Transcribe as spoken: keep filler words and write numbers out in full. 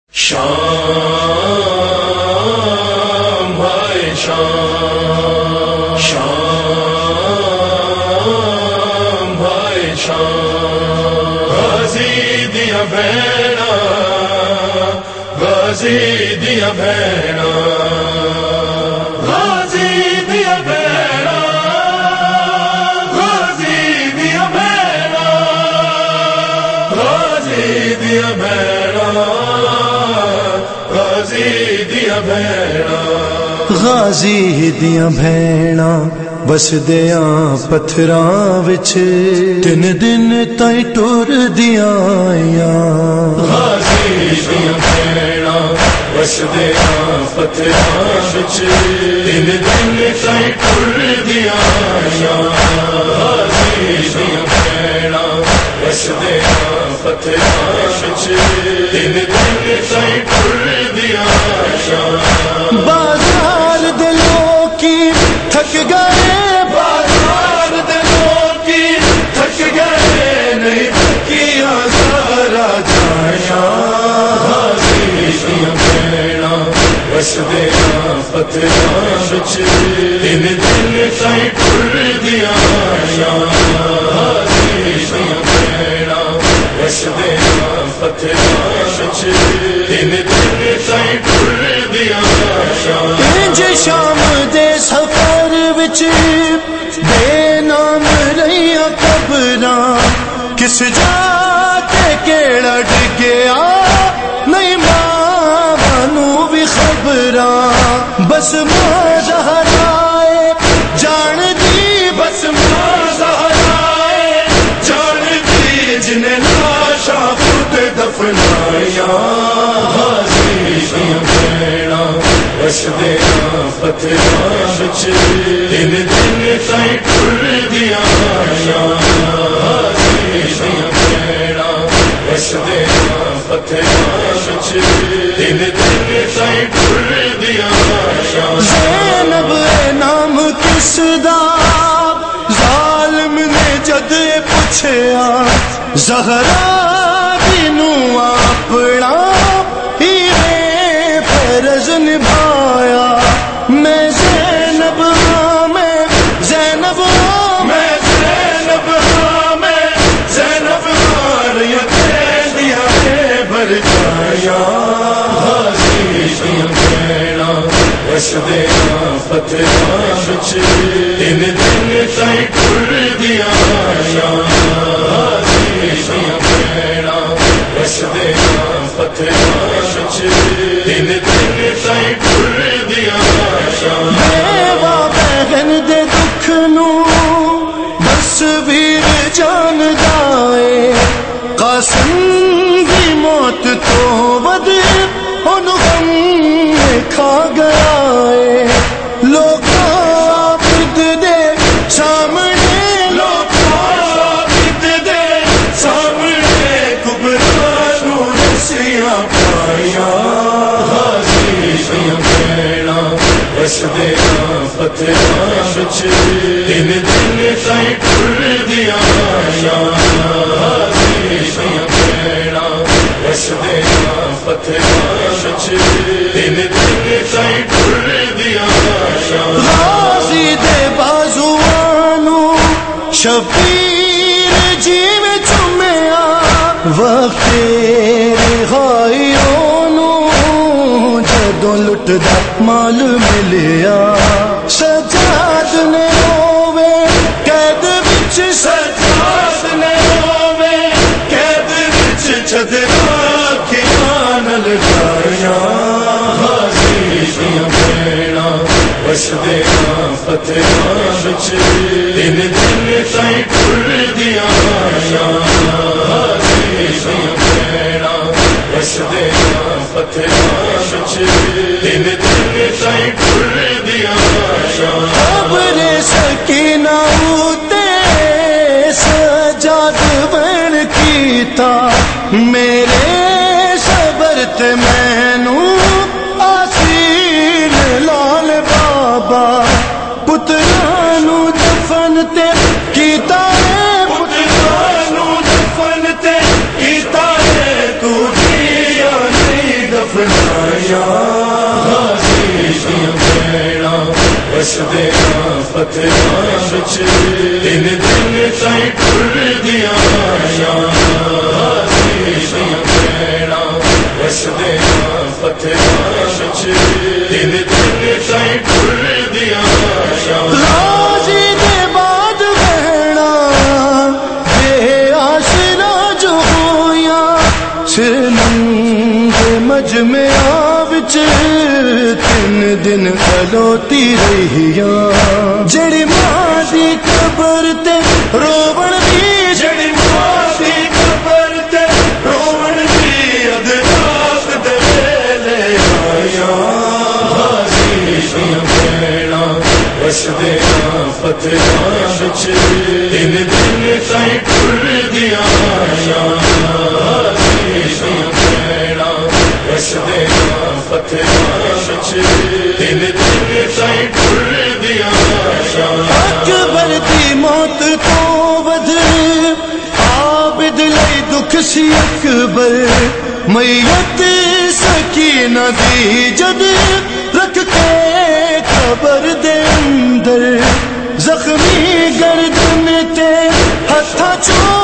شام بھائی شام، شام بھائی شام، غازی دیا بھیڑا، غازی دیا بھیڑا، غازی دیا بھیڑا، غازی دیا بھیڑا، غازی دیا بھیڑا، غازی دیا بھیڑا، غازی دیاں بھیڑاں بس دیاں پتھراں وچ تین دن تائیں ٹر دیاں آئیاں، غازی دیاں بھیڑاں بس دیاں پتھراں وچ تین دن تائیں ٹر دیاں آئیاں، غازی دیاں بھیڑاں بس دیاں پتھراں وچ تین دن تائیں ٹر دیاں آئیاں، بازار دے لوکی تھک گئے، بازار دے لوکی تھک گئے، نہیں تھکیاں سارا جائیاں، غازی دیاں بھیڑاں بس دیاں پتھراں وچ تین دن تائیں ٹر دیاں آئیاں، غازی دیاں بھیڑاں بس دیاں پتھراں وچ تین دن تائیں ٹر دیاں آئیاں، انج شام دے سفر وچ بے نام رہیاں قبراں، کس جا تے کیڑا ڈگیا نہیں ماں نو بھی خبراں، بس ماں زہرائے جان دی، بس ماں زہرائے جان دی، جنہیں لاشاں خود دفنائیاں، غازی دیاں بھیڑاں بس دیاں پتھراں وچ تین دن تائیں ٹر دیاں آئیاں، غازی دیاں بھیڑاں بس دیاں پتھراں وچ تین دن تائیں ٹر دیاں آئیاں، زینب اے نام کس دا ظالم نے جد پوچھیا، زہرا دینو اپنا ایویں فرض نبھایا، میں زینب ہاں، میں زینب ہاں، میں زینب ہاں، میں زینب ہاں، ریا تیریاں اے بھر جائیاں، غازی دیاں بھیڑاں بس دیاں پتھراں وچ تین دن تائیں ٹر دیاں آئیاں، غازی دیاں بھیڑاں بس دیاں پتھراں وچ تین دن تائیں ٹر دیاں آئیاں، بیوہ بہن دے دکھ نو بس ویر جاندا اے، قاسم دی موت تو ود اونوں غم کھا گیا اے، لوکاں عابد دے سامنے، لوکاں عابد دے سامنے کبرا نو رسیاں پائیاں، غازی دیاں بھیڑاں بس دیاں پتھراں وچ تین دن تائیں ٹر دیاں آئیاں، غازی دیاں بھیڑاں بس دیاں پتھراں وچ تین دن تائیں ٹر دیاں آئیاں، غازی دے بازوانو شبیر جیویں چومیا، وقت رہائیوں نو جدوں لٹدا مال ملیا، سجاد نے رووے قید وچ، سجاد نے رووے قید وچ، چدراں اکھیاں نال جائیاں، غازی دیاں بھیڑاں بس دیاں پتھراں وچ تین دن تائیں ٹر دیاں آئیاں، غازی دیاں بھیڑاں بس دیاں پتھراں وچ تین دن تائیں ٹر دیاں آئیاں، قبر سکینہ اُتے سجاد بن کیتا، میرے صبر تے مینوں آسین لال بابا، پتراں نو دفن تے کیتا ہے، پتراں نو دفن تے کیتا ہے، تو دیا نہیں رشدیاں پتھراں وچ تین دن تائیں ٹر دیاں دیاں بھیڑاں رشدیاں پتھراں وچ تین دن تائیں ٹر دیاں راضی دے بعد بہنا بے آشنا جو ہویاں سنم دے مجمعہ وچ تین دن کھلوتی رہیاں جڑی ماں دی قبر تے روون دی جڑی ماں دی قبر تے روون دی اد رات دے ویلے آیاں دیاں بھیڑاں رشدیاں پتھراں وچ تین دن تائیں ٹر دیاں دیاں بھیڑاں رشدیاں پتھراں وچ تین دن تائیں ٹر دیاں اکبر دی موت تو ود عابد لئی دکھ سی اکبر میت سکینہ دی جد رکھ کے قبر دے اندر زخمی گردن تے ہتھاں چوں